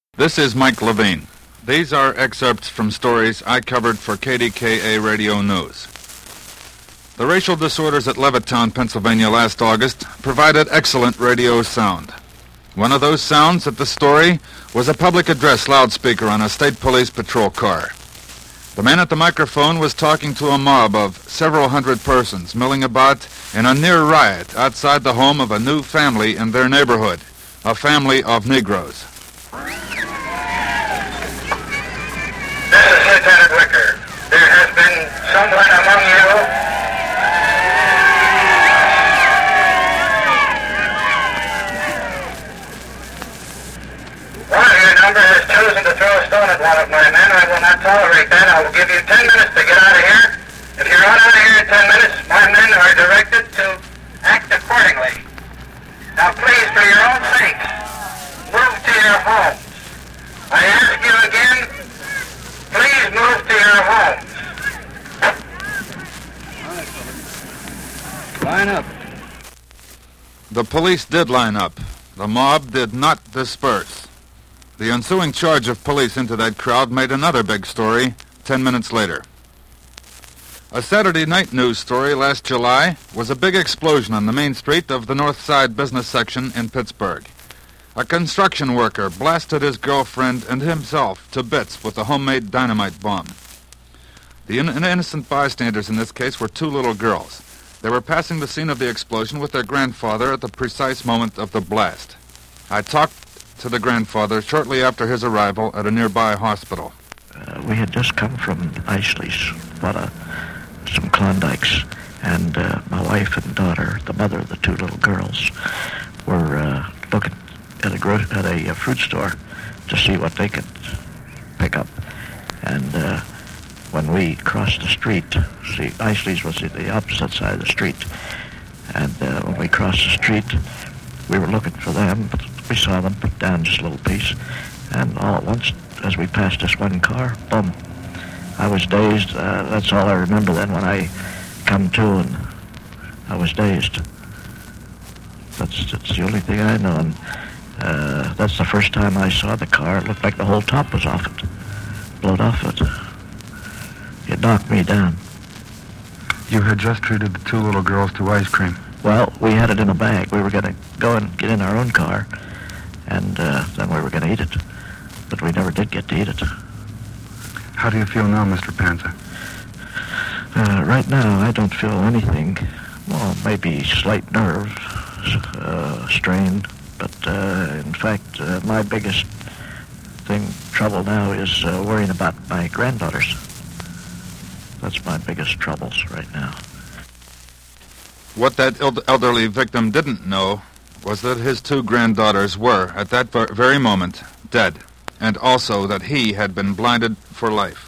This is Mike Levine. These are excerpts from stories I covered for KDKA Radio News. The racial disorders at Levittown, Pennsylvania last August provided excellent radio sound. One of those sounds at the story was a public address loudspeaker on a state police patrol car. The man at the microphone was talking to a mob of several hundred persons milling about in a near riot outside the home of a new family in their neighborhood, a family of Negroes. This is Lieutenant Wicker. There has been someone among you one of your number has chosen to throw a stone at one of my men. I will not tolerate that. I will give you 10 minutes to get out of here. If you run out of here in 10 minutes, my men are directed to act accordingly. Now please, for your own sakes, move to your homes. I ask you again, please move to your homes. Line up. The police did line up. The mob did not disperse. The ensuing charge of police into that crowd made another big story 10 minutes later. A Saturday night news story last July was a big explosion on the main street of the North Side business section in Pittsburgh. A construction worker blasted his girlfriend and himself to bits with a homemade dynamite bomb. The innocent bystanders in this case were two little girls. They were passing the scene of the explosion with their grandfather at the precise moment of the blast. I talked to the grandfather shortly after his arrival at a nearby hospital. We had just come from Isley's, bought some Klondikes, and my wife and daughter, the mother of the two little girls, were looking at a fruit store to see what they could pick up. And when we crossed the street, see, Isley's was at the opposite side of the street, and when we crossed the street, we were looking for them, but we saw them put down just a little piece, and all at once, as we passed this one car, boom. I was dazed. That's all I remember then when I come to, and I was dazed. That's the only thing I know, and that's the first time I saw the car. It looked like the whole top was off it, blowed off it. It knocked me down. You had just treated the two little girls to ice cream. Well, we had it in a bag. We were going to go and get in our own car, and then we were going to eat it. But we never did get to eat it. How do you feel now, Mr. Panza? Right now, I don't feel anything. Well, maybe slight nerve strain, but in fact, my biggest trouble now is worrying about my granddaughters. That's my biggest troubles right now. What that elderly victim didn't know was that his two granddaughters were, at that very moment, dead, and also that he had been blinded for life.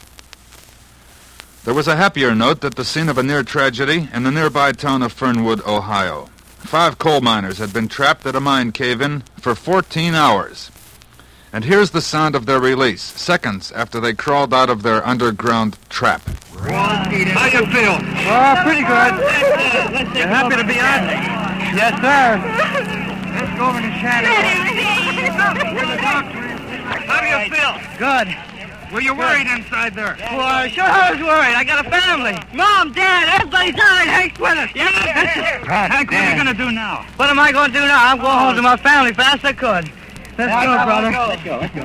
There was a happier note at the scene of a near tragedy in the nearby town of Fernwood, Ohio. 5 coal miners had been trapped at a mine cave-in for 14 hours. And here's the sound of their release, seconds after they crawled out of their underground trap. How you feel? Oh, pretty good. You happy to be on? Yes, sir. Let's go over to Shannon. Where the doctor is. How do you feel? Good. Were you worried inside there? Well, sure I was worried. I got a family. Mom, Dad, everybody died. Hank's with us. Yeah. Hank, what are you going to do now? What am I going to do now? I'm going home to my family fast as I could. Let's go, brother. How's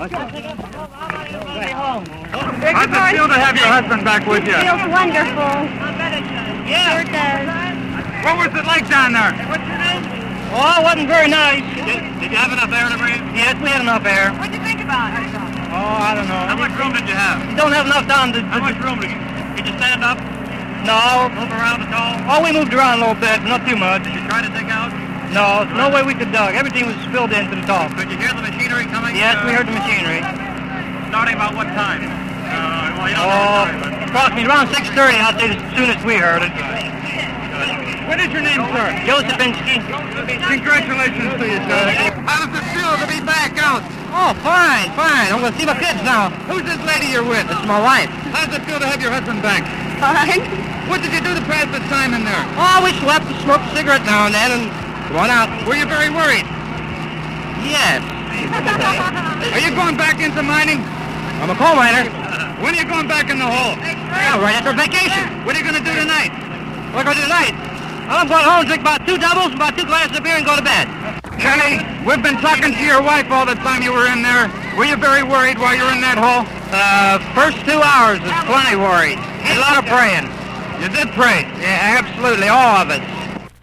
it feel to have your husband back with you? Feels wonderful. Yeah. Sure does. What was it like down there? What's your name? Oh, it wasn't very nice. Did you have enough air to breathe? Yes, we had enough air. What'd you think about it? Oh, I don't know. How much room did you have? You don't have enough down to... How much room did you... Did you stand up? No. Move around at all? Oh, we moved around a little bit, not too much. Did you try to dig out? No, no way we could dug. Everything was filled in to the top. Could you hear the machinery coming? Yes, we heard the machinery. Starting about what time? Well, you don't Oh, know the time, approximately around 6:30, I'd say, as soon as we heard it. What is your name, sir? Joseph Binsky. Congratulations to you, sir. How does it feel to be back out? Oh, fine, fine. I'm going to see my kids now. Who's this lady you're with? This is my wife. How does it feel to have your husband back? Fine. What did you do to pass the time in there? Oh, we slept and smoked a cigarette now and then and went out. Were you very worried? Yes. Are you going back into mining? I'm a coal miner. When are you going back in the hole? Yeah, right after vacation. What are you going to do tonight? What are we going to do tonight? I'm going home, drink about 2 doubles and about 2 glasses of beer and go to bed. Kenny, we've been talking to your wife all the time you were in there. Were you very worried while you were in that hole? First 2 hours was plenty worried. Did a lot of praying. You did pray. Yeah, absolutely, all of it.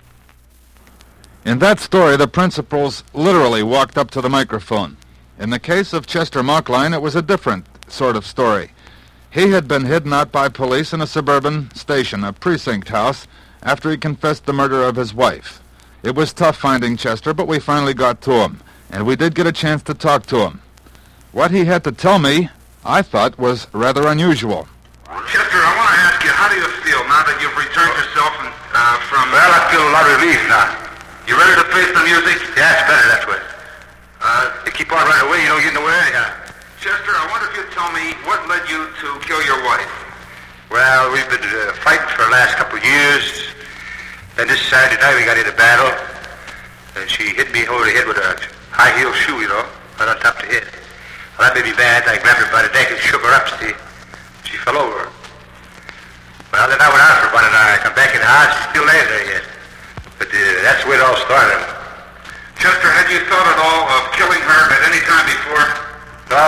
In that story, the principals literally walked up to the microphone. In the case of Chester Mockline, it was a different sort of story. He had been hidden out by police in a suburban station, a precinct house, after he confessed the murder of his wife. It was tough finding Chester, but we finally got to him, and we did get a chance to talk to him. What he had to tell me, I thought, was rather unusual. Chester, I want to ask you, how do you feel now that you've returned yourself from... Well, I feel a lot of relief now. You ready to face the music? Yeah, it's better that way. You keep on running away, you don't get nowhere anyhow. Chester, I wonder if you'd tell me what led you to kill your wife. Well, we've been fighting for the last couple of years. Then this Saturday night we got in a battle. And she hit me over the head with a high-heel shoe, you know, right on top of the head. Well, that made me mad. I grabbed her by the neck and shook her up, see. She fell over. Well, then I went out for about an hour. I come back in the house, she's still laying there yet. But that's the way it all started. Chester, had you thought at all of killing her at any time before? No,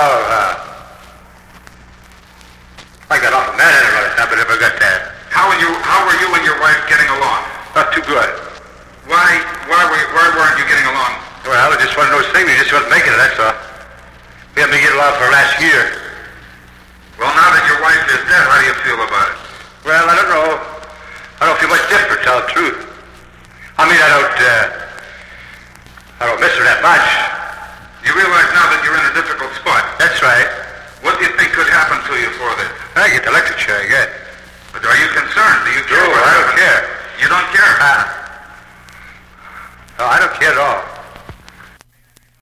I got off a mad at her all the time, but never got that. How were you and your wife getting along? Not too good. Why weren't you getting along? Well, it was just one of those things. We just wasn't making it, that's all. We haven't been getting along for the last year. Well, now that your wife is dead, how do you feel about it? Well, I don't know. I don't feel much different, to tell the truth. I mean, I don't miss her that much. You realize now that you're in a difficult spot? That's right. What do you think could happen to you for this? I get the electric chair again. But are you concerned? Do you care? No, I don't care. You don't care? No, I don't care at all.